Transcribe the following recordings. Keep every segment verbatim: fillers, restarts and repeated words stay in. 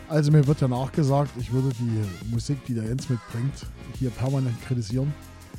Also mir wird ja nachgesagt, ich würde die Musik, die der Jens mitbringt, hier permanent kritisieren.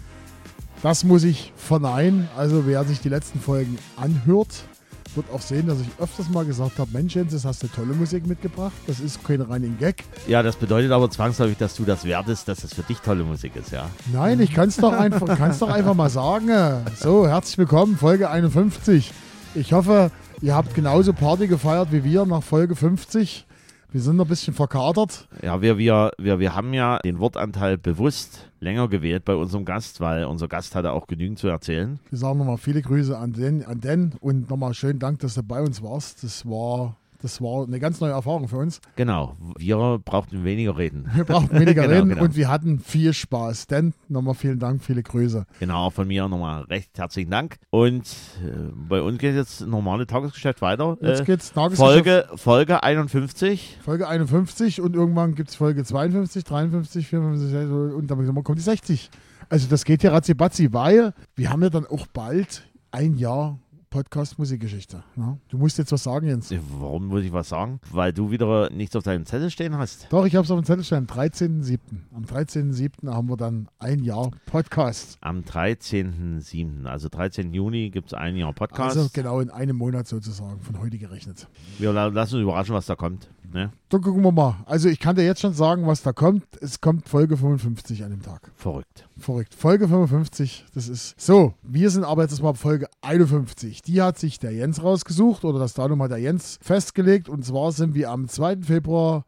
Das muss ich verneinen. Also wer sich die letzten Folgen anhört, wird auch sehen, dass ich öfters mal gesagt habe, Mensch Jens, jetzt hast du tolle Musik mitgebracht. Das ist kein reiner Gag. Ja, das bedeutet aber zwangsläufig, dass du das wertest, dass es für dich tolle Musik ist, ja? Nein, ich kann es doch, einfach, kann's doch einfach mal sagen. So, herzlich willkommen, Folge einundfünfzig. Ich hoffe, ihr habt genauso Party gefeiert wie wir nach Folge fünfzig. Wir sind noch ein bisschen verkatert. Ja, wir, wir, wir, wir haben ja den Wortanteil bewusst länger gewählt bei unserem Gast, weil unser Gast hatte auch genügend zu erzählen. Wir sagen nochmal viele Grüße an den, an den und nochmal schönen Dank, dass du bei uns warst. Das war, das war eine ganz neue Erfahrung für uns. Genau, wir brauchten weniger reden. Wir brauchten weniger genau, reden genau. Und wir hatten viel Spaß. Dan, nochmal vielen Dank, viele Grüße. Genau, auch von mir nochmal recht herzlichen Dank. Und äh, bei uns geht jetzt normale Tagesgeschäft weiter. Jetzt äh, geht's Tagesgeschäft. Folge, Folge einundfünfzig. Folge einundfünfzig und irgendwann gibt es Folge zweiundfünfzig, dreiundfünfzig, vierundfünfzig und dann kommt die sechzig. Also das geht hier ratzi-batzi, weil wir haben ja dann auch bald ein Jahr Podcast Musikgeschichte. Ja? Du musst jetzt was sagen, Jens. Warum muss ich was sagen? Weil du wieder nichts auf deinem Zettel stehen hast. Doch, ich habe es auf dem Zettel stehen. Am dreizehnten siebten Am dreizehnten siebten haben wir dann ein Jahr Podcast. Am dreizehnten siebten Also dreizehnten Juni gibt es ein Jahr Podcast. Also genau in einem Monat sozusagen, von heute gerechnet. Wir lassen uns überraschen, was da kommt. Ne? Dann gucken wir mal. Also ich kann dir jetzt schon sagen, was da kommt. Es kommt Folge fünfundfünfzig an dem Tag. Verrückt. Verrückt. Folge fünfundfünfzig, das ist so. Wir sind aber jetzt mal Folge einundfünfzig. Die hat sich der Jens rausgesucht oder das Datum hat der Jens festgelegt. Und zwar sind wir am zweiten Februar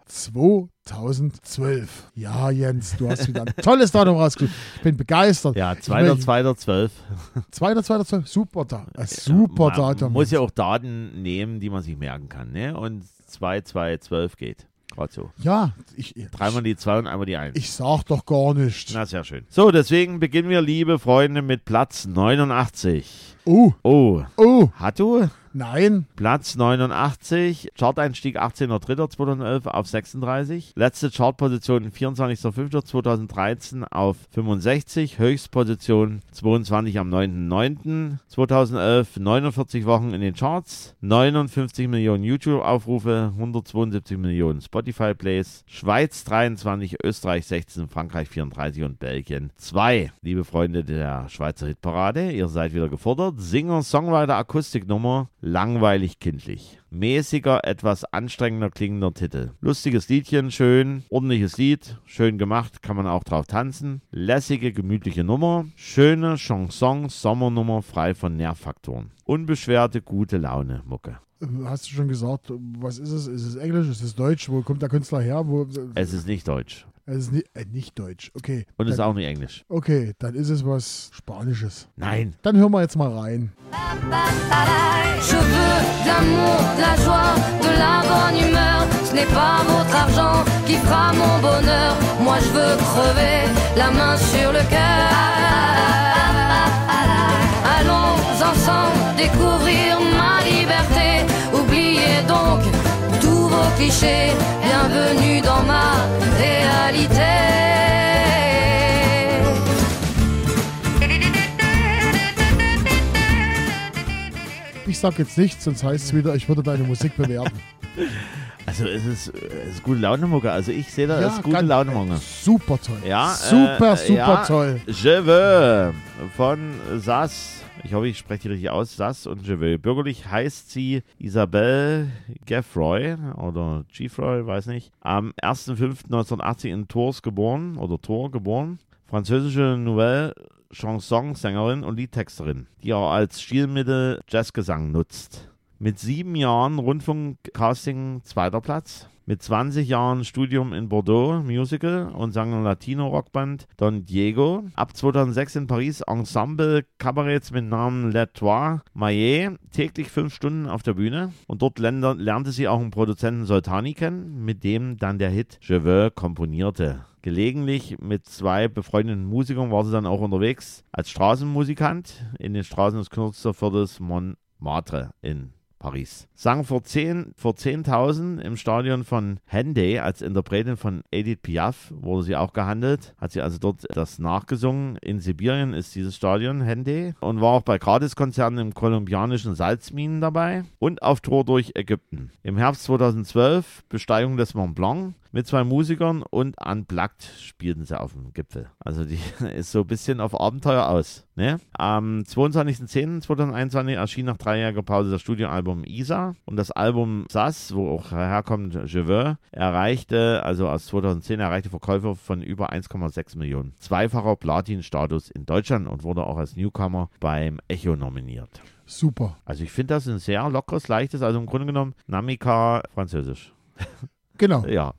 zweitausendzwölf. Ja, Jens, du hast wieder ein tolles Datum rausgesucht. Ich bin begeistert. Ja, zweiter zweiter zwölf zweiter zweiter zwölf Super, da äh, super man Datum. Man muss ja auch Daten nehmen, die man sich merken kann. Ne? Und zwei zwei zwölf geht. Gerade so. Ja, ich, ich, Dreimal die zwei und einmal die eins. Ich sag doch gar nichts. Na, sehr schön. So, deswegen beginnen wir, liebe Freunde, mit Platz neunundachtzig. Oh. Oh. Oh. Hat du? Nein. Platz neunundachtzig, Chart-Einstieg achtzehnter dritter zweitausendelf auf sechsunddreißig. Letzte Chartposition vierundzwanzigster fünfter zweitausenddreizehn auf fünfundsechzig. Höchstposition zweiundzwanzig am neunten neunten zweitausendelf. neunundvierzig Wochen in den Charts. neunundfünfzig Millionen YouTube-Aufrufe. hundertzweiundsiebzig Millionen Spotify-Plays. Schweiz dreiundzwanzig, Österreich sechzehn, Frankreich vierunddreißig und Belgien zwei. Liebe Freunde der Schweizer Hitparade, ihr seid wieder gefordert. Singer, Songwriter, Akustiknummer. Langweilig kindlich. Mäßiger, etwas anstrengender klingender Titel. Lustiges Liedchen, schön. Ordentliches Lied, schön gemacht, kann man auch drauf tanzen. Lässige, gemütliche Nummer. Schöne Chanson, Sommernummer, frei von Nervfaktoren. Unbeschwerte, gute Laune, Mucke. Hast du schon gesagt, was ist es? Ist es Englisch? Ist es Deutsch? Wo kommt der Künstler her? Wo, es ist nicht Deutsch. Es ist nicht, äh, nicht Deutsch, okay. Und es ist dann, auch nicht Englisch. Okay, dann ist es was Spanisches. Nein. Dann hören wir jetzt mal rein. Je veux de l'amour, de la joie, de la bonne humeur. Ce n'est pas votre argent qui fera mon bonheur. Moi je veux crever la main sur le cœur. Allons ensemble découvrir ma liberté. Oubliez donc tous vos clichés. Bienvenue dans ma réalité. Ich sag jetzt nichts, sonst heißt es wieder, ich würde deine Musik bewerten. Also es ist, es ist gute Laune-Mucke. Also ich sehe da, ja, es ist gute Laune-Mucke. Super toll. Ja, super, äh, super ja, toll. Je veux von Sass. Ich hoffe, ich spreche die richtig aus. Sass und Je veux. Bürgerlich heißt sie Isabelle Geoffroy oder Geoffroy, weiß nicht. Am erster fünfter neunzehnhundertachtzig in Tours geboren oder Tours geboren. Französische Nouvelle Chansonsängerin und Liedtexterin, die auch als Stilmittel Jazzgesang nutzt. Mit sieben Jahren Rundfunkcasting zweiter Platz. Mit zwanzig Jahren Studium in Bordeaux, Musical und sang im Latino-Rockband Don Diego. Ab zweitausendsechs in Paris Ensemble Kabaretts mit Namen Les Trois Maillet. Täglich fünf Stunden auf der Bühne. Und dort lernte, lernte sie auch einen Produzenten Soltani kennen, mit dem dann der Hit Je veux komponierte. Gelegentlich mit zwei befreundeten Musikern war sie dann auch unterwegs als Straßenmusikant in den Straßen des Künstlerviertels Montmartre in Paris. Sang vor zehn, vor zehntausend im Stadion von Hendaye als Interpretin von Edith Piaf, wurde sie auch gehandelt. Hat sie also dort das nachgesungen. In Sibirien ist dieses Stadion Hendaye und war auch bei Gratiskonzerten im kolumbianischen Salzminen dabei und auf Tour durch Ägypten. Im Herbst zweitausendzwölf Besteigung des Mont Blanc mit zwei Musikern und Unplugged spielten sie auf dem Gipfel. Also die ist so ein bisschen auf Abenteuer aus. Ne? Am zweiundzwanzigsten zehnten zweitausendeinundzwanzig erschien nach dreijähriger Pause das Studioalbum Isa und das Album Sass, wo auch herkommt Je veux, erreichte, also aus zweitausendzehn erreichte Verkäufe von über eins Komma sechs Millionen. Zweifacher Platin-Status in Deutschland und wurde auch als Newcomer beim Echo nominiert. Super. Also ich finde das ein sehr lockeres, leichtes, also im Grunde genommen Namika französisch. Genau. Ja.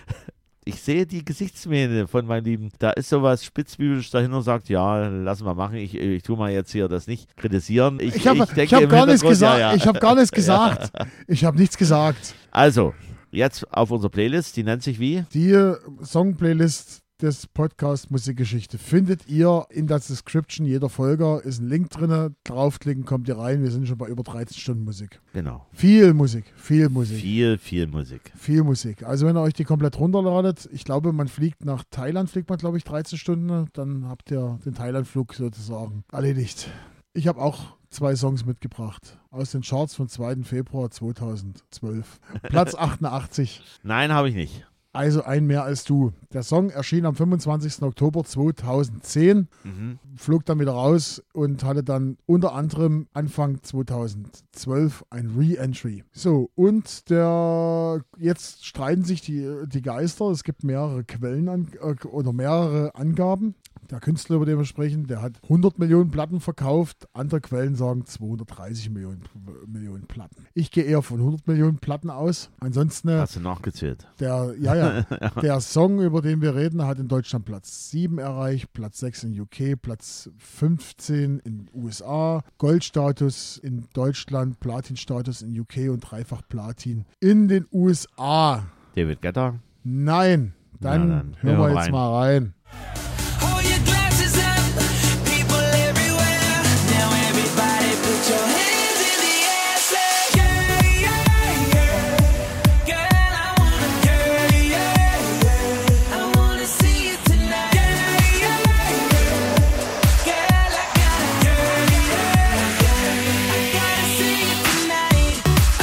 Ich sehe die Gesichtsmähne von meinem Lieben. Da ist sowas spitzbübisch dahinter und sagt, ja, lass mal machen. Ich, ich tue mal jetzt hier das nicht kritisieren. Ich, ich habe ich hab gar nichts gesagt. Ja, ja. Ich habe gar nichts gesagt. Ich habe nichts gesagt. Also, jetzt auf unserer Playlist. Die nennt sich wie? Die Song-Playlist des Podcast Musikgeschichte findet ihr in der Description jeder Folge. Ist ein Link drin. Draufklicken, kommt ihr rein. Wir sind schon bei über dreizehn Stunden Musik. Genau. Viel Musik, viel Musik. Viel, viel Musik. Viel Musik. Also wenn ihr euch die komplett runterladet, ich glaube, man fliegt nach Thailand, fliegt man glaube ich dreizehn Stunden. Dann habt ihr den Thailand-Flug sozusagen erledigt. Ich habe auch zwei Songs mitgebracht aus den Charts vom zweiten Februar zweitausendzwölf. Platz achtundachtzig. Nein, habe ich nicht. Also ein mehr als du. Der Song erschien am fünfundzwanzigsten Oktober zweitausendzehn, Mhm. flog dann wieder raus und hatte dann unter anderem Anfang zweitausendzwölf ein Re-Entry. So, und der jetzt streiten sich die, die Geister. Es gibt mehrere Quellen an, äh, oder mehrere Angaben. Der Künstler, über den wir sprechen, der hat hundert Millionen Platten verkauft. Andere Quellen sagen zweihundertdreißig Millionen, Millionen Platten. Ich gehe eher von hundert Millionen Platten aus. Ansonsten, Hast du nachgezählt? der, ja, ja, der Song, über den wir reden, hat in Deutschland Platz sieben erreicht, Platz sechs in U K, Platz fünfzehn in U S A, Goldstatus in Deutschland, Platinstatus in U K und dreifach Platin in den U S A. David Guetta? Nein, dann, Na, dann hören wir hören wir jetzt rein. mal rein. Hold your glasses up, people everywhere. Now everybody put your hands in the air. Say yeah, yeah, yeah. Girl, I wanna, yeah, yeah, yeah. I wanna see you tonight. Yeah, yeah, yeah. Girl, I gotta, yeah, yeah, yeah. I gotta see you tonight.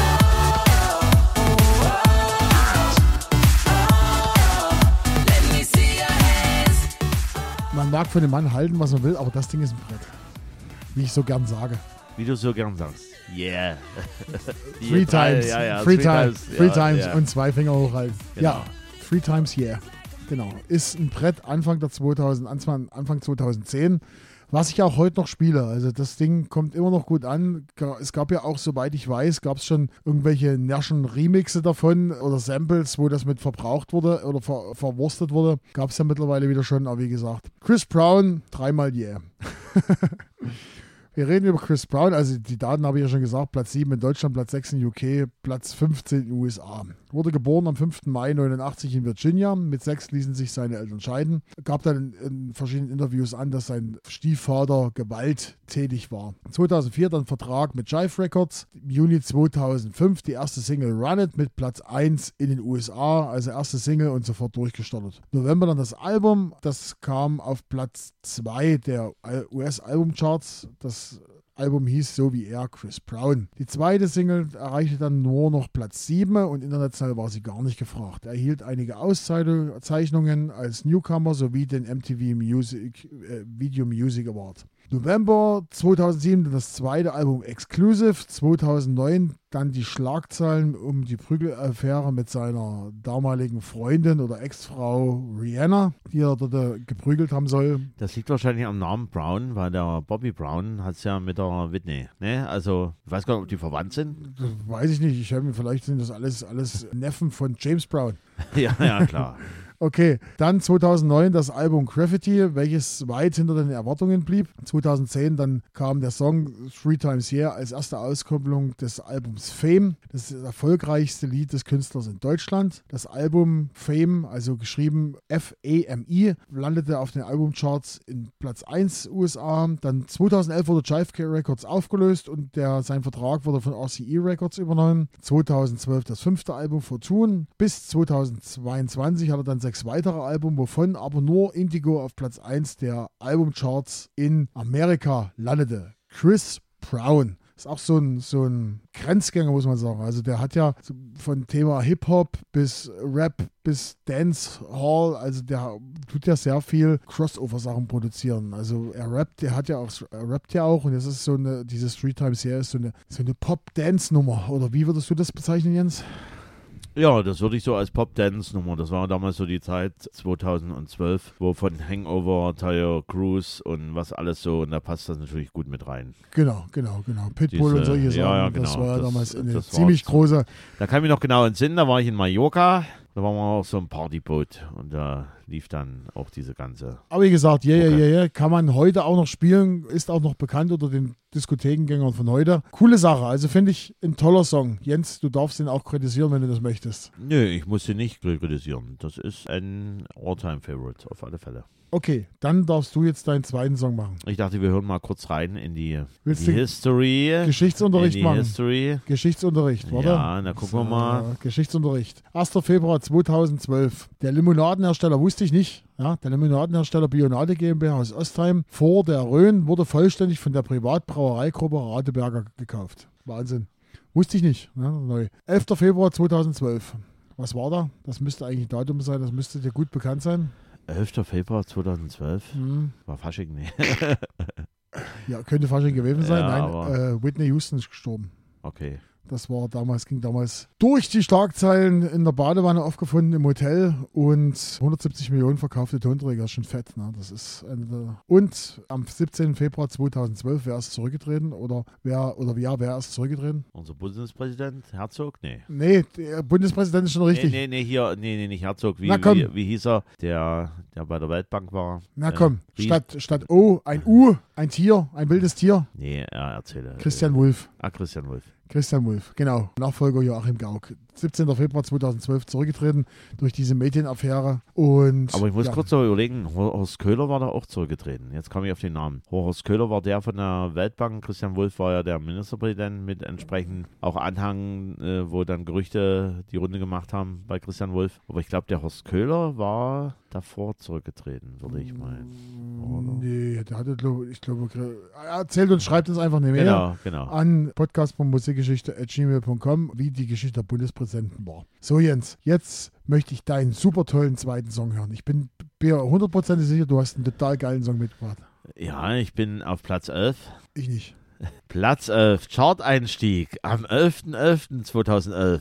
Oh, oh, oh, oh. Let me see your hands. Man mag von dem Mann halten, was man will, aber das Ding ist ein Brett. Wie ich so gern sage. Wie du so gern sagst. Yeah. Three times, Ja, ja, three, three times, times, three ja, times ja. und zwei Finger hochhalten. Genau. Ja, three times yeah. Genau. Ist ein Brett Anfang der zweitausend, Anfang, Anfang zweitausendzehn, was ich auch heute noch spiele. Also das Ding kommt immer noch gut an. Es gab ja auch, soweit ich weiß, gab es schon irgendwelche nerschen Remixe davon oder Samples, wo das mit verbraucht wurde oder ver verwurstet wurde. Gab es ja mittlerweile wieder schon, aber wie gesagt, Chris Brown, dreimal yeah. Wir reden über Chris Brown, also die Daten habe ich ja schon gesagt, Platz sieben in Deutschland, Platz sechs in U K, Platz fünfzehn in U S A. Wurde geboren am fünften Mai neunundachtzig in Virginia, mit sechs ließen sich seine Eltern scheiden. Gab dann in, in verschiedenen Interviews an, dass sein Stiefvater gewalttätig war. zweitausendvier dann Vertrag mit Jive Records, im Juni zweitausendfünf die erste Single Run It mit Platz eins in den U S A, also erste Single und sofort durchgestartet. November dann das Album, das kam auf Platz zwei der U S-Albumcharts, das Album hieß so wie er, Chris Brown. Die zweite Single erreichte dann nur noch Platz sieben und international war sie gar nicht gefragt. Er erhielt einige Auszeichnungen als Newcomer sowie den M T V Music, äh, Video Music Award. November zweitausendsieben das zweite Album Exclusive, zweitausendneun dann die Schlagzeilen um die Prügelaffäre mit seiner damaligen Freundin oder Ex-Frau Rihanna, die er dort äh, geprügelt haben soll. Das liegt wahrscheinlich am Namen Brown, weil der Bobby Brown hat es ja mit der Whitney. Ne? Also, ich weiß gar nicht, ob die verwandt sind. Das weiß ich nicht. Ich habe mir vielleicht sind das alles, alles Neffen von James Brown. Ja, ja, klar. Okay, dann zweitausendneun das Album Graffiti, welches weit hinter den Erwartungen blieb. zweitausendzehn dann kam der Song Three Times Yeah als erste Auskopplung des Albums Fame. Das ist das erfolgreichste Lied des Künstlers in Deutschland. Das Album Fame, also geschrieben F A M I, landete auf den Albumcharts in Platz eins U S A. Dann zweitausendelf wurde Jive K Records aufgelöst und der, sein Vertrag wurde von R C E Records übernommen. zweitausendzwölf das fünfte Album Fortune. Bis zweitausendzweiundzwanzig hat er dann sechs weitere Alben, wovon aber nur Indigo auf Platz eins der Albumcharts in Amerika landete. Chris Brown ist auch so ein, so ein Grenzgänger, muss man sagen. Also der hat ja von Thema Hip-Hop bis Rap bis Dancehall, also der tut ja sehr viel Crossover-Sachen produzieren. Also er rappt, der hat ja auch, er rappt ja auch und das ist so eine, diese Street Times Here ist so eine, so eine Pop-Dance-Nummer. Oder wie würdest du das bezeichnen, Jens? Ja, das würde ich so als Pop-Dance-Nummer. Das war damals so die Zeit zweitausendzwölf, wo von Hangover, Tyre Cruise und was alles so, und da passt das natürlich gut mit rein. Genau, genau, genau. Pitbull Diese, und solche Sachen. ja, ja, genau. Das war ja Das- damals eine das war ziemlich so. große. Da kann ich mich noch genau entsinnen, da war ich in Mallorca, da waren wir auch so ein Partyboot und da lief dann auch diese ganze... Aber wie gesagt, yeah, yeah, Okay. yeah, yeah, kann man heute auch noch spielen, ist auch noch bekannt unter den Diskothekengängern von heute. Coole Sache, also finde ich ein toller Song. Jens, du darfst den auch kritisieren, wenn du das möchtest. Nö, ich muss sie nicht kritisieren. Das ist ein All-Time-Favorite, auf alle Fälle. Okay, dann darfst du jetzt deinen zweiten Song machen. Ich dachte, wir hören mal kurz rein in die, Willst die du History. Geschichtsunterricht in die machen? History. Geschichtsunterricht, warte. Ja, na gucken wir mal. Geschichtsunterricht. erster Februar zweitausendzwölf. Der Limonadenhersteller wusste ich nicht. Ja, der Limonadenhersteller Bionade GmbH aus Ostheim vor der Rhön wurde vollständig von der Privatbrauereigruppe Radeberger gekauft. Wahnsinn. Wusste ich nicht. Ja, neu. elfter Februar zweitausendzwölf. Was war da? Das müsste eigentlich ein Datum sein. Das müsste dir gut bekannt sein. elfter Februar zweitausendzwölf. Hm. War Fasching, nee. Ja, könnte fast schon gewesen sein. Ja, Nein, aber- äh, Whitney Houston ist gestorben. Okay. Das war damals, ging damals durch die Schlagzeilen in der Badewanne aufgefunden im Hotel und hundertsiebzig Millionen verkaufte Tonträger, ist schon fett. Ne? Das ist eine der und am siebzehnten Februar zweitausendzwölf, wer ist zurückgetreten oder wer oder ja, wer ist zurückgetreten? Unser Bundespräsident, Herzog? Nee. Nee, der Bundespräsident ist schon richtig. Nee, nee, nee, hier, nee, nee, nicht Herzog. Wie, Na komm. wie, wie hieß er? Der, der bei der Weltbank war. Na Äh, komm, wie- statt, statt O ein U, ein Tier, ein wildes Tier. Nee, er erzähle. Christian Wulff. Ah, Christian Wulff. Christian Wulff, genau. Nachfolger Joachim Gauck. siebzehnter Februar zweitausendzwölf zurückgetreten durch diese Medienaffäre. Und, Aber ich muss ja, kurz noch überlegen, Hor- Horst Köhler war da auch zurückgetreten. Jetzt komme ich auf den Namen. Horst Köhler war der von der Weltbank. Christian Wulff war ja der Ministerpräsident mit entsprechend auch Anhang, äh, wo dann Gerüchte die Runde gemacht haben bei Christian Wulff. Aber ich glaube, der Horst Köhler war davor zurückgetreten, würde ich meinen. Oder? Nee, der hatte, glaub, ich glaube, er erzählt und schreibt uns einfach eine Mail Genau, genau. an podcast.musikgeschichte at gmail punkt com, wie die Geschichte der Bundespräsidenten war. So, Jens, jetzt möchte ich deinen super tollen zweiten Song hören. Ich bin mir hundertprozentig sicher, du hast einen total geilen Song mitgebracht. Ja, ich bin auf Platz elf. Ich nicht. Platz elf, Chart-Einstieg am elfter elfter zweitausendelf.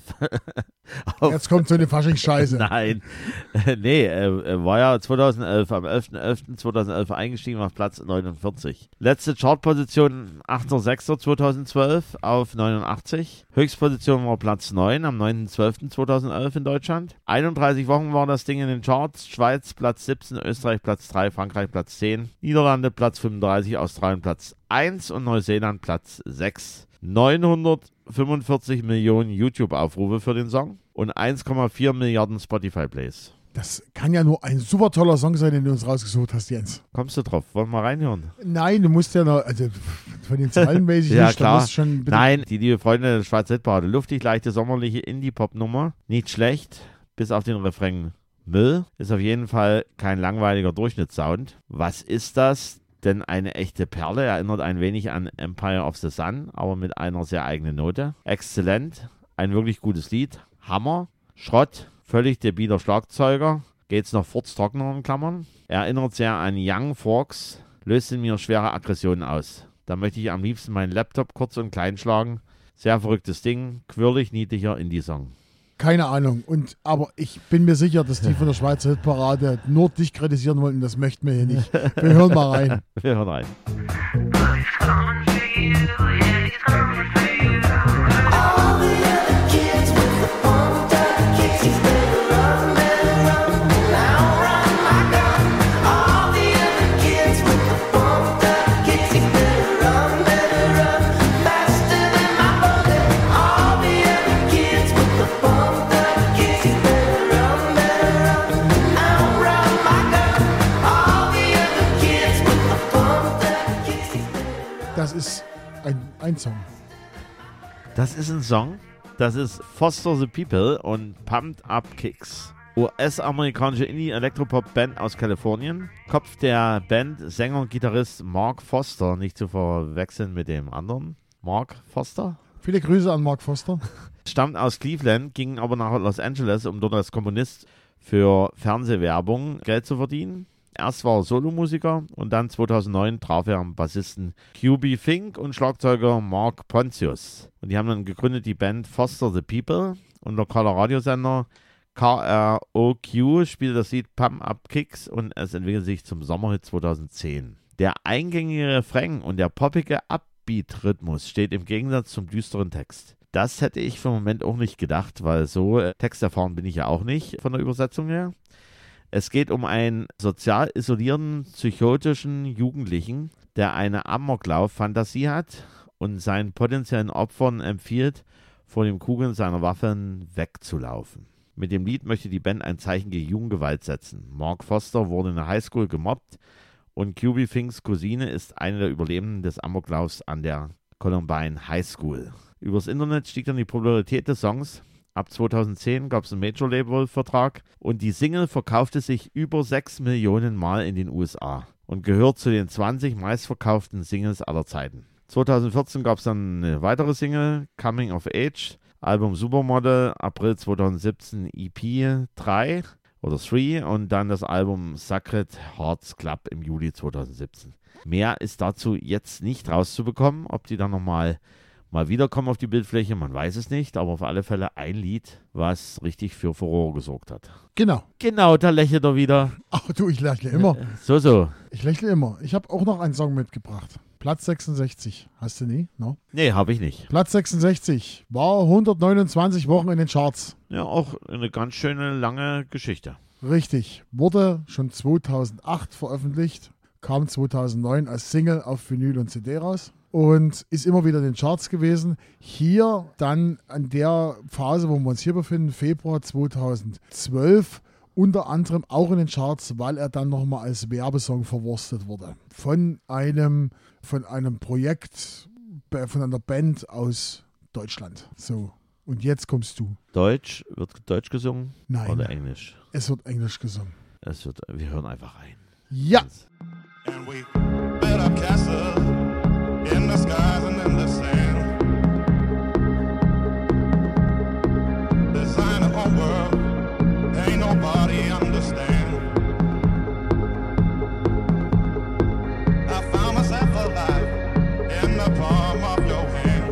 Auf- Jetzt kommt so eine Faschings-Scheiße. Nein, nee, er, er war ja zweitausendelf, am elfter elfter zweitausendelf eingestiegen auf Platz neunundvierzig. Letzte Chartposition achter sechster zweitausendzwölf auf neunundachtzig. Höchstposition war Platz neun am neunter zwölfter zweitausendelf in Deutschland. einunddreißig Wochen war das Ding in den Charts. Schweiz Platz siebzehn, Österreich Platz drei, Frankreich Platz zehn, Niederlande Platz fünfunddreißig, Australien Platz eins und Neuseeland Platz sechs. neunhundertfünfundvierzig Millionen YouTube-Aufrufe für den Song und eins Komma vier Milliarden Spotify-Plays. Das kann ja nur ein super toller Song sein, den du uns rausgesucht hast, Jens. Kommst du drauf? Wollen wir mal reinhören? Nein, du musst ja noch, also von den Zahlen weiß ich Ja, nicht, da klar. musst du schon bitte- Nein, die liebe Freunde der Schweizer Hitparade. Luftig, leichte, sommerliche Indie-Pop-Nummer. Nicht schlecht, bis auf den Refrain Müll. Ist auf jeden Fall kein langweiliger Durchschnittssound. Was ist das? Denn eine echte Perle, erinnert ein wenig an Empire of the Sun, aber mit einer sehr eigenen Note. Exzellent, ein wirklich gutes Lied. Hammer, Schrott, völlig debiler Schlagzeuger. Geht's noch furztrockener in Klammern. Erinnert sehr an Young Forks, löst in mir schwere Aggressionen aus. Da möchte ich am liebsten meinen Laptop kurz und klein schlagen. Sehr verrücktes Ding, quirlig, niedlicher Indie-Song. Keine Ahnung. Und, aber ich bin mir sicher, dass die von der Schweizer Hitparade nur dich kritisieren wollten. Das möchten wir hier nicht. Wir hören mal rein. Wir hören rein. All the other kids with the pumped up kicks, he's better love, better run. ein Song. Das ist ein Song, das ist Foster the People und Pumped Up Kicks. U S-amerikanische Indie-Elektropop-Band aus Kalifornien. Kopf der Band, Sänger und Gitarrist Mark Foster, nicht zu verwechseln mit dem anderen. Mark Foster? Viele Grüße an Mark Foster. Stammt aus Cleveland, ging aber nach Los Angeles, um dort als Komponist für Fernsehwerbung Geld zu verdienen. Erst war er Solomusiker und dann zweitausendneun traf er am Bassisten Q B Fink und Schlagzeuger Mark Pontius. Und die haben dann gegründet die Band Foster the People und lokaler Radiosender K R O Q spielte das Lied Pump Up Kicks und es entwickelte sich zum Sommerhit zweitausendzehn. Der eingängige Refrain und der poppige Upbeat-Rhythmus steht im Gegensatz zum düsteren Text. Das hätte ich für den Moment auch nicht gedacht, weil so äh, texterfahren bin ich ja auch nicht von der Übersetzung her. Es geht um einen sozial isolierten, psychotischen Jugendlichen, der eine Amoklauf-Fantasie hat und seinen potenziellen Opfern empfiehlt, vor den Kugeln seiner Waffen wegzulaufen. Mit dem Lied möchte die Band ein Zeichen gegen Jugendgewalt setzen. Mark Foster wurde in der Highschool gemobbt und Q B Finks Cousine ist eine der Überlebenden des Amoklaufs an der Columbine High School. Übers Internet stieg dann die Popularität des Songs. Ab zweitausendzehn gab es einen Major-Label-Vertrag und die Single verkaufte sich über sechs Millionen Mal in den U S A und gehört zu den zwanzig meistverkauften Singles aller Zeiten. zweitausendvierzehn gab es dann eine weitere Single, Coming of Age, Album Supermodel, April zweitausendsiebzehn E P drei oder drei und dann das Album Sacred Hearts Club im Juli zweitausendsiebzehn. Mehr ist dazu jetzt nicht rauszubekommen, ob die dann nochmal mal wiederkommen auf die Bildfläche, man weiß es nicht, aber auf alle Fälle ein Lied, was richtig für Furore gesorgt hat. Genau. Genau, da lächelt er wieder. Ach du, ich lächle immer. So, so. Ich lächle immer. Ich habe auch noch einen Song mitgebracht. Platz sechsundsechzig. Hast du nie? No? Nee, habe ich nicht. Platz sechsundsechzig. War hundertneunundzwanzig Wochen in den Charts. Ja, auch eine ganz schöne lange Geschichte. Richtig. Wurde schon zweitausendacht veröffentlicht. Kam zweitausendneun als Single auf Vinyl und C D raus. Und ist immer wieder in den Charts gewesen. Hier dann an der Phase, wo wir uns hier befinden, Februar zweitausendzwölf, unter anderem auch in den Charts, weil er dann nochmal als Werbesong verwurstet wurde. Von einem, von einem Projekt, von einer Band aus Deutschland. So, und jetzt kommst du. Deutsch, wird Deutsch gesungen? Nein. Oder Englisch? Es wird Englisch gesungen. Es wird, wir hören einfach rein. Ja. And we built up castles in the skies and in the sand. Design a whole world, ain't nobody understand. I found myself alive in the palm of your hand.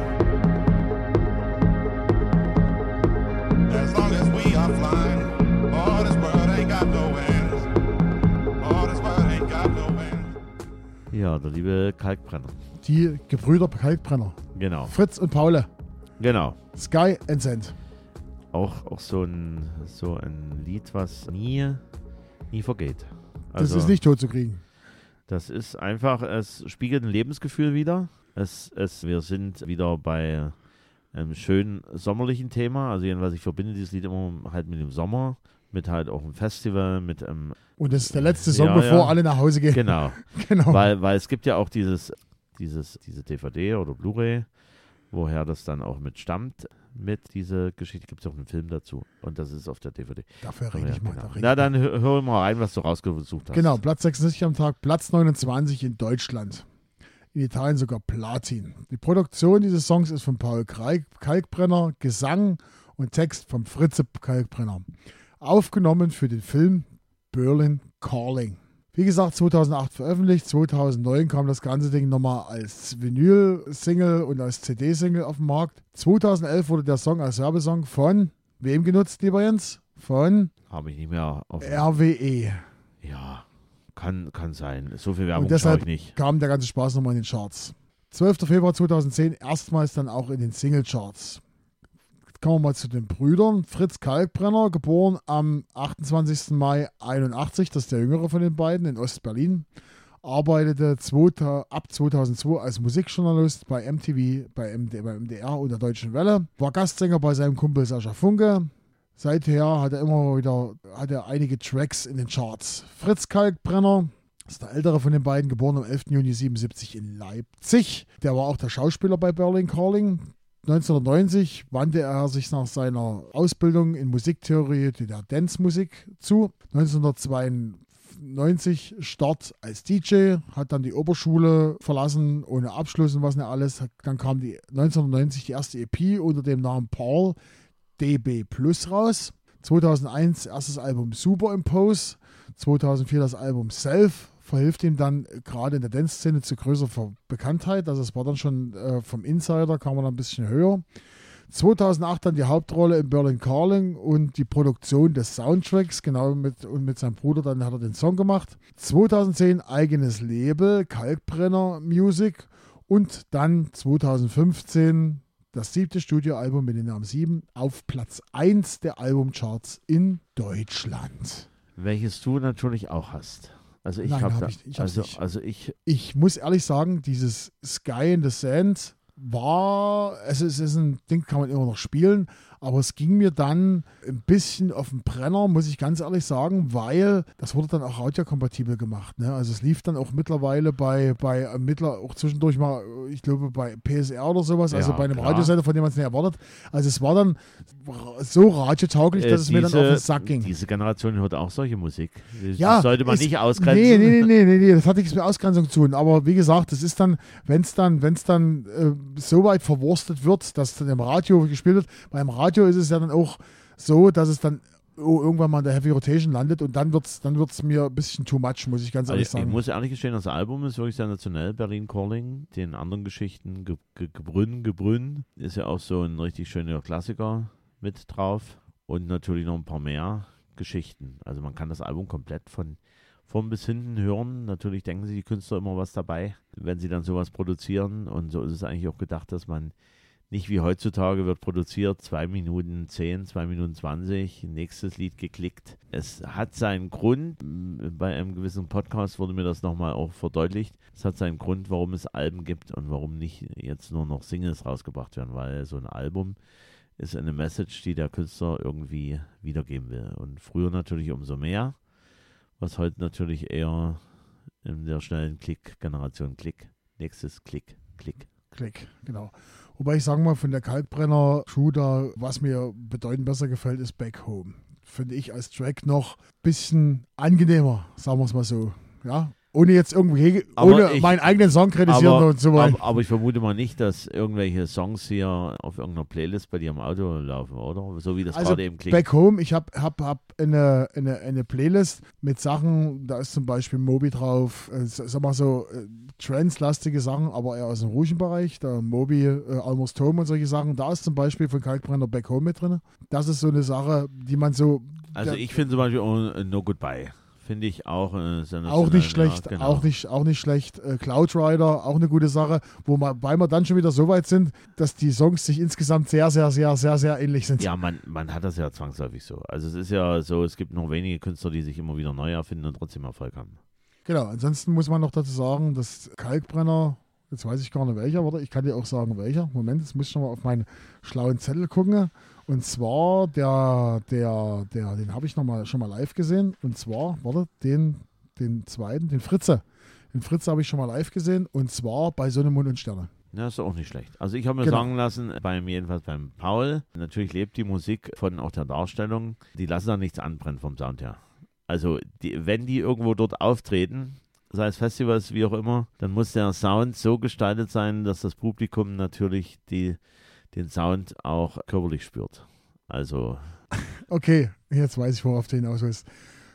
As long as we are flying, all this world ain't got no end. All this world ain't got no end. Ja, der liebe Kalkbrenner. Die Gebrüder Kalkbrenner. Genau, Fritz und Paule. genau. Sky and Sand. Auch, auch so, ein, so ein Lied, was nie, nie vergeht. Das Also, ist nicht tot zu kriegen. Das ist einfach, es spiegelt ein Lebensgefühl wider. Es, es, wir sind wieder bei einem schönen sommerlichen Thema. Also jedenfalls, ich verbinde dieses Lied immer halt mit dem Sommer, mit halt auch einem Festival, mit einem... Und das ist der letzte Song, Ja, bevor ja. alle nach Hause gehen. Genau, Genau. weil, weil es gibt ja auch dieses, dieses, diese D V D oder Blu-ray, woher das dann auch mit stammt. Mit dieser Geschichte gibt es auch einen Film dazu. Und das ist auf der D V D. Dafür Aber rede ja, ich mal. genau. Da rede Na, ich dann hör, hör mal rein, was du rausgesucht hast. Genau, Platz sechsundsechzig am Tag, Platz neunundzwanzig in Deutschland. In Italien sogar Platin. Die Produktion dieses Songs ist von Paul Kalk, Kalkbrenner, Gesang und Text von Fritze Kalkbrenner. Aufgenommen für den Film Berlin Calling. Wie gesagt, zweitausendacht veröffentlicht, zweitausendneun kam das ganze Ding nochmal als Vinyl-Single und als C D-Single auf den Markt. zweitausendelf wurde der Song als Werbesong von wem genutzt, lieber Jens? Von Habe ich nicht mehr auf. R W E. Ja, kann, kann sein. So viel Werbung Und schaue deshalb ich nicht. kam der ganze Spaß nochmal in den Charts. zwölfter Februar zweitausendzehn, erstmals dann auch in den Single-Charts. Kommen wir mal zu den Brüdern. Fritz Kalkbrenner, geboren am achtundzwanzigsten Mai einundachtzig, das ist der jüngere von den beiden, in Ostberlin. Arbeitete ab zweitausendzwei als Musikjournalist bei M T V, bei M D, bei M D R und der Deutschen Welle. War Gastsänger bei seinem Kumpel Sascha Funke. Seither hat er immer wieder hat er einige Tracks in den Charts. Fritz Kalkbrenner Das ist der ältere von den beiden, geboren am elften Juni siebenundsiebzig in Leipzig. Der war auch der Schauspieler bei Berlin Calling. neunzehnhundertneunzig wandte er sich nach seiner Ausbildung in Musiktheorie der Dance-Musik zu. neunzehnhundertzweiundneunzig Start als D J, hat dann die Oberschule verlassen, ohne Abschluss und was nicht alles. Dann kam die neunzehnhundertneunzig die erste E P unter dem Namen Paul D B Plus raus. zweitausendeins erstes Album Superimpose. zweitausendvier das Album Self. Verhilft ihm dann gerade in der Dance-Szene zu größerer Bekanntheit. Also es war dann schon äh, vom Insider, kam man ein bisschen höher. zweitausendacht dann die Hauptrolle in Berlin Calling und die Produktion des Soundtracks, genau mit, und mit seinem Bruder, dann hat er den Song gemacht. zweitausendzehn eigenes Label, Kalkbrenner Music und dann zweitausendfünfzehn das siebte Studioalbum mit dem Namen sieben auf Platz eins der Albumcharts in Deutschland. Welches du natürlich auch hast. Also ich Nein, habe hab da, ich- ich hab's also, nicht. also ich, Ich muss ehrlich sagen, dieses Sky in the Sand war, es ist, es ist ein Ding, kann man immer noch spielen, aber es ging mir dann ein bisschen auf den Brenner, muss ich ganz ehrlich sagen, weil das wurde dann auch radiokompatibel gemacht. Ne? Also es lief dann auch mittlerweile bei, bei Ermittler, auch zwischendurch mal, ich glaube bei P S R oder sowas, also Ja, bei einem klar. Radiosender, von dem man es nicht erwartet. Also es war dann so radiotauglich, dass äh, es mir dann auf den Sack ging. diese Generation hört auch solche Musik. Das Ja, sollte man es- nicht ausgrenzen. Nee, nee, nee, nee, nee, nee, das hat nichts mit Ausgrenzung zu tun. Aber wie gesagt, das ist dann, wenn es dann, wenn's dann äh, so weit verwurstet wird, dass dann im Radio gespielt wird. Beim Radio ist es ja dann auch so, dass es dann oh, irgendwann mal in der Heavy Rotation landet und dann wird es dann wird's mir ein bisschen too much, muss ich ganz Also ehrlich ich, ich sagen. muss ehrlich gestehen, das Album ist wirklich sensationell, Berlin Calling. Den anderen Geschichten, Ge Ge Gebrünn, Gebrünn, ist ja auch so ein richtig schöner Klassiker mit drauf. Und natürlich noch ein paar mehr Geschichten. Also man kann das Album komplett von vorn bis hinten hören. Natürlich denken sich die Künstler immer was dabei, wenn sie dann sowas produzieren. Und so ist es eigentlich auch gedacht, dass man nicht wie heutzutage wird produziert, zwei Minuten zehn, zwei Minuten zwanzig, nächstes Lied geklickt. Es hat seinen Grund, bei einem gewissen Podcast wurde mir das nochmal auch verdeutlicht, es hat seinen Grund, warum es Alben gibt und warum nicht jetzt nur noch Singles rausgebracht werden, weil so ein Album ist eine Message, die der Künstler irgendwie wiedergeben will. Und früher natürlich umso mehr, was heute natürlich eher in der schnellen Klick-Generation Klick, nächstes Klick, Klick. Klick, genau. Wobei ich sagen mal, von der Kalkbrenner-Shooter, was mir bedeutend besser gefällt, ist Back Home. Finde ich als Track noch ein bisschen angenehmer, sagen wir es mal so. Ja, ohne jetzt irgendwie, Aber ohne ich- meinen eigenen Song kritisieren Aber, und so weiter. aber, aber ich vermute mal nicht, dass irgendwelche Songs hier auf irgendeiner Playlist bei dir im Auto laufen, oder? So wie das Also gerade eben klingt. Back Home, ich habe hab, hab eine, eine, eine Playlist mit Sachen, da ist zum Beispiel Moby drauf, äh, sag mal so äh, Trance-lastige Sachen, aber eher aus dem ruhigen Bereich, da Moby, äh, Almost Home und solche Sachen, da ist zum Beispiel von Kalkbrenner Back Home mit drin. Das ist so eine Sache, die man so Also der- ich finde zum Beispiel auch, äh, No Goodbye. Finde ich auch äh, sensationell. auch nicht schlecht, Ja, genau. auch nicht, auch nicht schlecht. Äh, Cloud Rider, auch eine gute Sache, wo wir, weil wir dann schon wieder so weit sind, dass die Songs sich insgesamt sehr, sehr, sehr, sehr, sehr ähnlich sind. Ja, man, man hat das ja zwangsläufig so. Also es ist ja so, es gibt nur wenige Künstler, die sich immer wieder neu erfinden und trotzdem Erfolg haben. Genau, ansonsten muss man noch dazu sagen, dass Kalkbrenner, jetzt weiß ich gar nicht welcher, warte, ich kann dir auch sagen welcher. Moment, jetzt muss ich schon mal auf meinen schlauen Zettel gucken. Und zwar, der, der, der, den habe ich noch mal, schon mal live gesehen. Und zwar, warte, den, den zweiten, den Fritze. Den Fritze habe ich schon mal live gesehen. Und zwar bei Sonne, Mond und Sterne. Ja, ist auch nicht schlecht. Also ich habe mir Genau. sagen lassen, beim jedenfalls beim Paul, natürlich lebt die Musik von auch der Darstellung, die lassen da nichts anbrennen vom Sound her. Also die, wenn die irgendwo dort auftreten, sei es Festivals, wie auch immer, dann muss der Sound so gestaltet sein, dass das Publikum natürlich die, den Sound auch körperlich spürt. Also Okay, jetzt weiß ich, worauf du hinaus willst.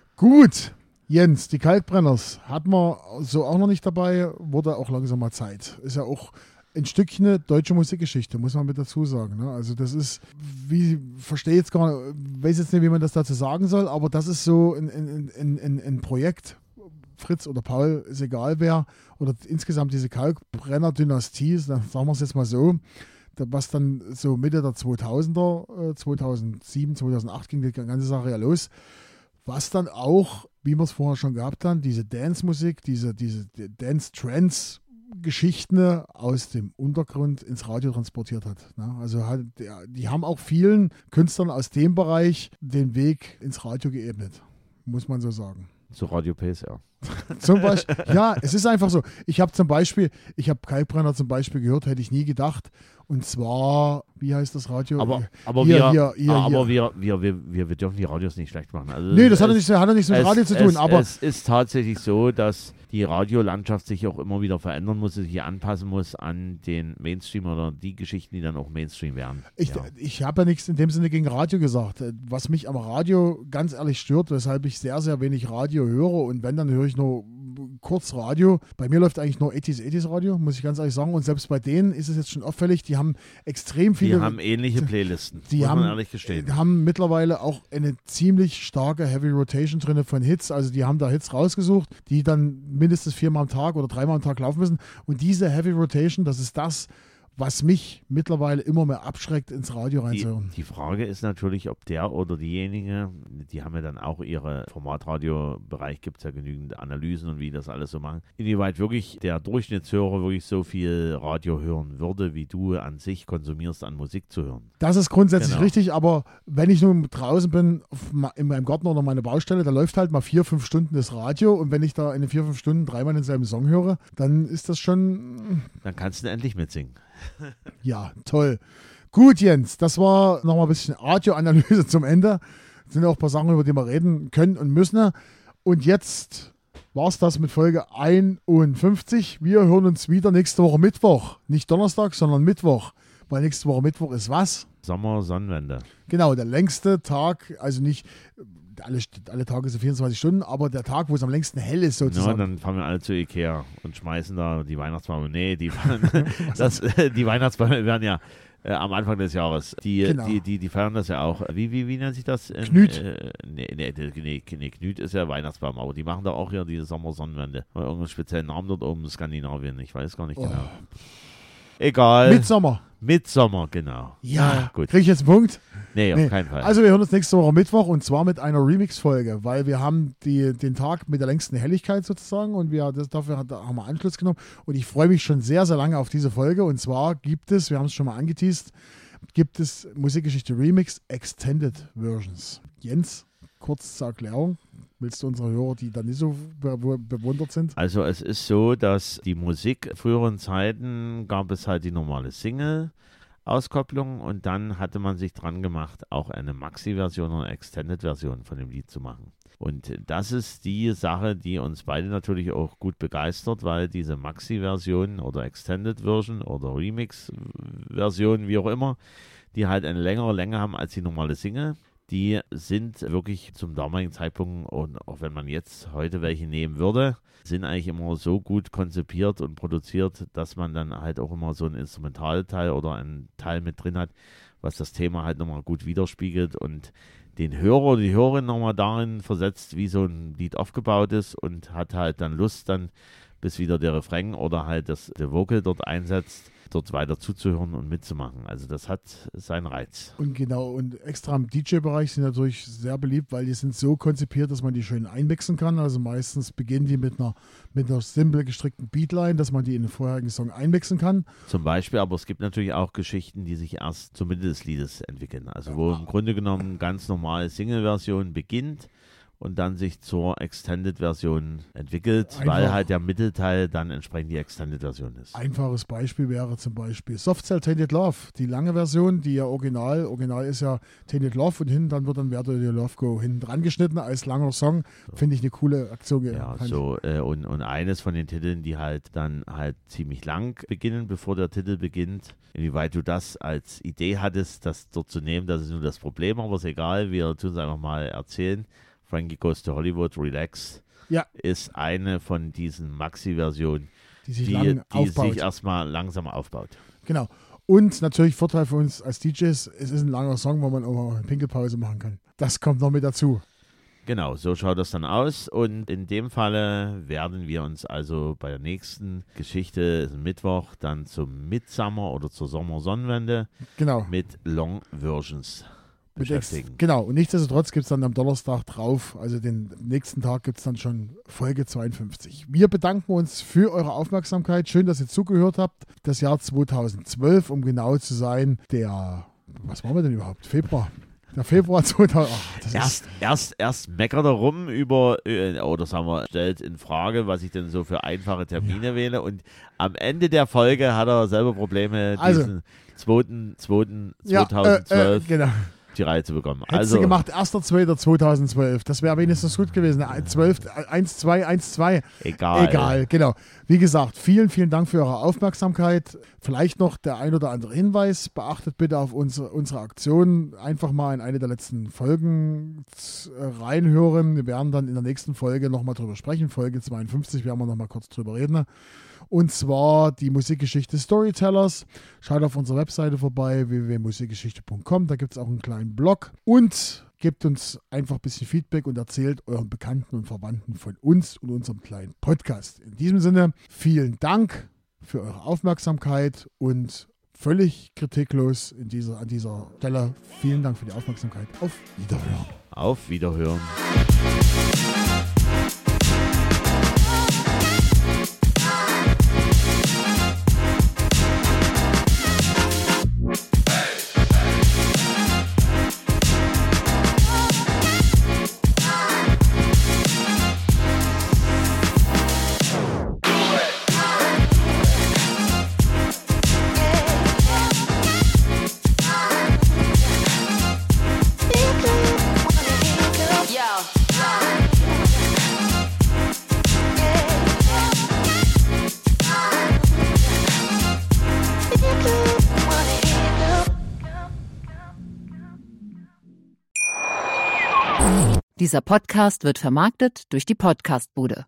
Gut, Jens, die Kalkbrenners hatten wir so auch noch nicht dabei, wurde auch langsam mal Zeit. Ist ja auch ein Stückchen eine deutsche Musikgeschichte, muss man mit dazu sagen. Ne? Also das ist, wie, verstehe jetzt gar nicht, weiß jetzt nicht, wie man das dazu sagen soll, aber das ist so ein, ein, ein, ein, ein Projekt, Fritz oder Paul, ist egal wer, oder insgesamt diese Kalkbrenner-Dynastie, sagen wir es jetzt mal so, was dann so Mitte der zweitausender, äh, zweitausendsieben, zweitausendacht ging die ganze Sache ja los, was dann auch, wie wir es vorher schon gehabt haben, diese Dance-Musik, diese, diese Dance-Trance-Geschichten aus dem Untergrund ins Radio transportiert hat. Ne? Also hat, der, die haben auch vielen Künstlern aus dem Bereich den Weg ins Radio geebnet, muss man so sagen. zu Radio P S R. Zum Beispiel, ja, es ist einfach so. Ich habe zum Beispiel, ich habe Kalkbrenner zum Beispiel gehört, hätte ich nie gedacht. Und zwar, wie heißt das Radio? Aber, aber, Hier, wir, hier, hier, aber hier. Wir, wir, wir, wir, wir dürfen die Radios nicht schlecht machen. Also Nee, das hat es, ja nichts, hat ja nichts mit es, Radio zu tun, es, aber es ist tatsächlich so, dass die Radiolandschaft sich auch immer wieder verändern muss, sich anpassen muss an den Mainstream oder die Geschichten, die dann auch Mainstream werden. ich, ja. ich habe ja nichts in dem Sinne gegen Radio gesagt. Was mich am Radio ganz ehrlich stört, weshalb ich sehr, sehr wenig Radio höre und wenn, dann höre ich nur kurz Radio. Bei mir läuft eigentlich nur achtziger achtziger Radio, muss ich ganz ehrlich sagen. Und selbst bei denen ist es jetzt schon auffällig, die haben extrem viele... Die haben ähnliche Playlisten, die muss haben, man ehrlich gestehen. haben mittlerweile auch eine ziemlich starke Heavy Rotation drin von Hits. Also die haben da Hits rausgesucht, die dann mindestens viermal am Tag oder dreimal am Tag laufen müssen. Und diese Heavy Rotation, das ist das, was mich mittlerweile immer mehr abschreckt, ins Radio Die, reinzuhören. die Frage ist natürlich, ob der oder diejenige, die haben ja dann auch ihre Formatradio-Bereich, gibt es ja genügend Analysen und wie das alles so machen, inwieweit wirklich der Durchschnittshörer wirklich so viel Radio hören würde, wie du an sich konsumierst, an Musik zu hören. Das ist grundsätzlich Genau. richtig, aber wenn ich nun draußen bin, auf ma- in meinem Garten oder meiner Baustelle, da läuft halt mal vier, fünf Stunden das Radio und wenn ich da in den vier, fünf Stunden dreimal denselben Song höre, dann ist das schon, Dann kannst du endlich mitsingen. ja, toll. Gut, Jens, das war nochmal ein bisschen Radioanalyse zum Ende. Das sind ja auch ein paar Sachen, über die wir reden können und müssen. Und jetzt war es das mit Folge einundfünfzig. Wir hören uns wieder nächste Woche Mittwoch. Nicht Donnerstag, sondern Mittwoch. Weil nächste Woche Mittwoch ist was? Sommer, Sonnenwende. Genau, der längste Tag, also nicht alle, alle Tage so vierundzwanzig Stunden, aber der Tag, wo es am längsten hell ist Ja, sozusagen. dann fahren wir alle zu Ikea und schmeißen da die Weihnachtsbäume. Nee, die, das, die Weihnachtsbäume werden ja äh, am Anfang des Jahres. Die, Genau. die, die, die feiern das ja auch. Wie, wie, wie nennt sich das? Ähm, Knüt. Äh, nee, nee, nee, nee, nee, Knüt ist ja Weihnachtsbaum, aber die machen da auch hier diese Sommersonnenwende. Oder irgendeinen speziellen Namen dort oben in Skandinavien. Ich weiß gar nicht Oh. genau. Egal. Mitsommer. Midsommer, genau. Ja, gut. kriege ich jetzt einen Punkt? Nee, auf Nee. keinen Fall. Also wir hören uns nächste Woche Mittwoch und zwar mit einer Remix-Folge, weil wir haben die, den Tag mit der längsten Helligkeit sozusagen und wir, das, dafür hat, haben wir Anschluss genommen und ich freue mich schon sehr, sehr lange auf diese Folge und zwar gibt es, wir haben es schon mal angeteased, gibt es Musikgeschichte Remix Extended Versions. Jens, kurz zur Erklärung. Willst du unsere Hörer, die da nicht so be be bewundert sind? Also es ist so, dass die Musik, früheren Zeiten gab es halt die normale Single-Auskopplung und dann hatte man sich dran gemacht, auch eine Maxi-Version oder Extended-Version von dem Lied zu machen. Und das ist die Sache, die uns beide natürlich auch gut begeistert, weil diese Maxi-Version oder Extended-Version oder Remix-Version, wie auch immer, die halt eine längere Länge haben als die normale Single. Die sind wirklich zum damaligen Zeitpunkt, und auch wenn man jetzt heute welche nehmen würde, sind eigentlich immer so gut konzipiert und produziert, dass man dann halt auch immer so einen Instrumentalteil oder einen Teil mit drin hat, was das Thema halt nochmal gut widerspiegelt und den Hörer oder die Hörerin nochmal darin versetzt, wie so ein Lied aufgebaut ist und hat halt dann Lust dann, bis wieder der Refrain oder halt das der Vocal dort einsetzt, dort weiter zuzuhören und mitzumachen. Also das hat seinen Reiz. Und genau, und extra im D J-Bereich sind natürlich sehr beliebt, weil die sind so konzipiert, dass man die schön einmixen kann. Also meistens beginnen die mit einer, mit einer simpel gestrickten Beatline, dass man die in den vorherigen Song einmixen kann. Zum Beispiel, aber es gibt natürlich auch Geschichten, die sich erst zur Mitte des Liedes entwickeln. Also wo im Grunde genommen ganz normale Single-Version beginnt und dann sich zur Extended-Version entwickelt, Einfach. weil halt der Mittelteil dann entsprechend die Extended-Version ist. Einfaches Beispiel wäre zum Beispiel Soft Cell Tainted Love, die lange Version, die ja original, original ist ja Tainted Love und hinten dann wird dann Where Do Your Love Go hinten dran geschnitten als langer Song. Finde ich eine coole Aktion. Ja, Fand so äh, und, und eines von den Titeln, die halt dann halt ziemlich lang beginnen, bevor der Titel beginnt. Inwieweit du das als Idee hattest, das dort zu nehmen, das ist nur das Problem, aber ist egal, wir tun es einfach mal erzählen. Frankie Goes to Hollywood, Relax, Ja. ist eine von diesen Maxi-Versionen, die sich die, lang die aufbaut. sich erstmal langsam aufbaut. Genau. Und natürlich Vorteil für uns als D Js, es ist ein langer Song, wo man auch mal eine Pinkelpause machen kann. Das kommt noch mit dazu. Genau, so schaut das dann aus und in dem Falle werden wir uns also bei der nächsten Geschichte, ist ein Mittwoch, dann zum Midsummer oder zur Sommersonnenwende Genau. mit Long Versions Mit ex- beschäftigen. genau. Und nichtsdestotrotz gibt es dann am Donnerstag drauf, also den nächsten Tag gibt es dann schon Folge zweiundfünfzig. Wir bedanken uns für eure Aufmerksamkeit. Schön, dass ihr zugehört habt. Das Jahr zweitausendzwölf, um genau zu sein, der, was waren wir denn überhaupt? Februar. Der Februar zweitausend. Oh, das Erst, ist, erst, erst meckert er rum über, äh, oder sagen wir, stellt in Frage, was ich denn so für einfache Termine wähle. Und am Ende der Folge hat er selber Probleme, Also- diesen zweiten, zweiten ja, zweitausendzwölf Äh, äh, genau. die Reihe zu bekommen. Hättest Also, du gemacht, erster zweiter zweitausendzwölf. Das wäre wenigstens gut gewesen. zwölf, eins zwei, eins zwei. egal. Egal, genau. Wie gesagt, vielen, vielen Dank für eure Aufmerksamkeit. Vielleicht noch der ein oder andere Hinweis. Beachtet bitte auf unsere, unsere Aktion. Einfach mal in eine der letzten Folgen z- äh, reinhören. Wir werden dann in der nächsten Folge nochmal drüber sprechen. Folge zweiundfünfzig werden wir nochmal kurz drüber reden. Und zwar die Musikgeschichte Storytellers. Schaut auf unserer Webseite vorbei, w w w punkt musikgeschichte punkt com. Da gibt es auch einen kleinen Blog. Und gebt uns einfach ein bisschen Feedback und erzählt euren Bekannten und Verwandten von uns und unserem kleinen Podcast. In diesem Sinne, vielen Dank für eure Aufmerksamkeit und völlig kritiklos in dieser, an dieser Stelle. Vielen Dank für die Aufmerksamkeit. Auf Wiederhören. Auf Wiederhören. Dieser Podcast wird vermarktet durch die Podcastbude.